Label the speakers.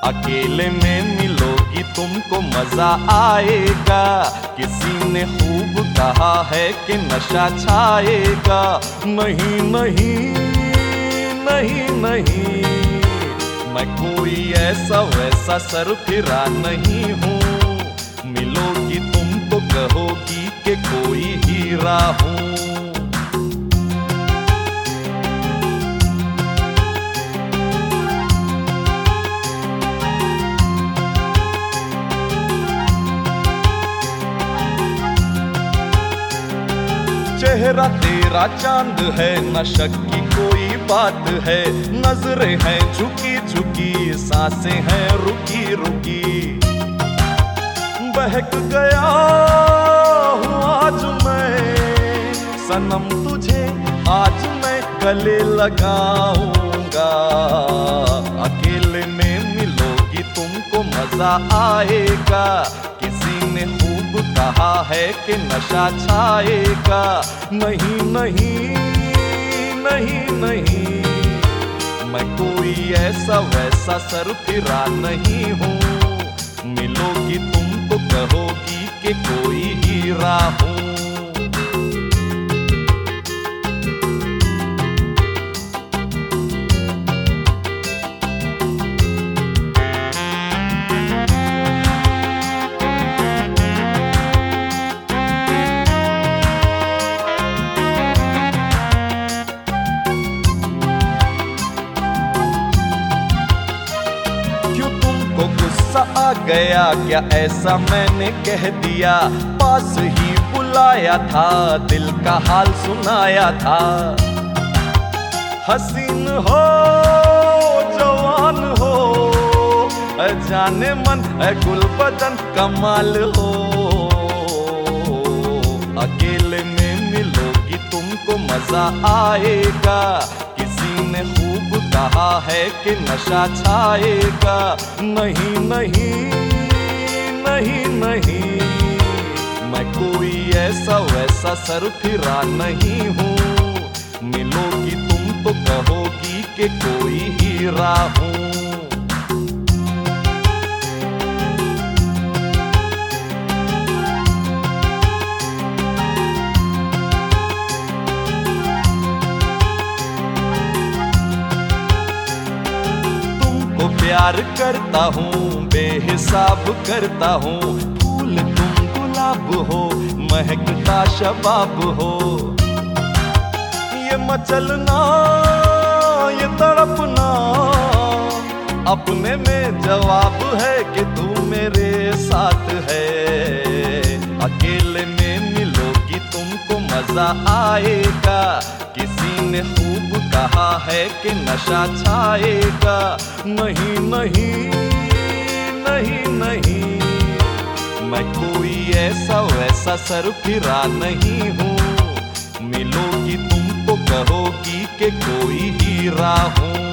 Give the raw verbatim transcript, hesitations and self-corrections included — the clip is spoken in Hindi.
Speaker 1: अकेले में मिलोगी तुमको मजा आएगा। किसी ने खूब कहा है कि नशा छाएगा। नहीं नहीं नहीं नहीं, मैं कोई ऐसा वैसा सर फिरा नहीं हूँ। मिलोगी तुम तो कहोगी कि कोई हीरा हूँ। चेहरा तेरा चांद है, न शक की कोई बात है। नजरें हैं झुकी झुकी, सांसें हैं रुकी रुकी। बहक गया हूँ आज मैं सनम तुझे, आज मैं गले लगाऊंगा। अकेले में मिलोगी तुमको मजा आएगा। किसी ने खूब कहा है कि नशा छाएगा। नहीं नहीं नहीं नहीं, मैं कोई ऐसा वैसा सर फिरा नहीं हूँ। मिलोगी तुम तो कहोगी कि कोई हीरा हूँ। आ गया क्या ऐसा मैंने कह दिया? पास ही बुलाया था, दिल का हाल सुनाया था। हसीन हो जवान हो, जाने मन गुल बदन कमाल हो। अकेले में मिलोगी तुमको मजा आएगा। किसी ने खूब कहा है कि नशा छाएगा। नहीं नहीं नहीं नहीं, मैं कोई ऐसा वैसा सर फिरा नहीं हूँ। मिलोगी तुम तो कहोगी कि कोई हीरा हूँ। प्यार करता हूँ बेहिसाब करता हूँ। फूल तुम गुलाब हो, महकता शबाब हो। ये मचलना ये तड़पना, अपने में जवाब है कि तू मेरे साथ है। अकेले में मिलोगी तुमको मजा आएगा। किसी ने खूब कहा है कि नशा छाएगा। नहीं नहीं नहीं नहीं, मैं कोई ऐसा वैसा सर फिरा नहीं हूँ। मिलोगी तुम तो कहोगी कि कोई हीरा हूँ।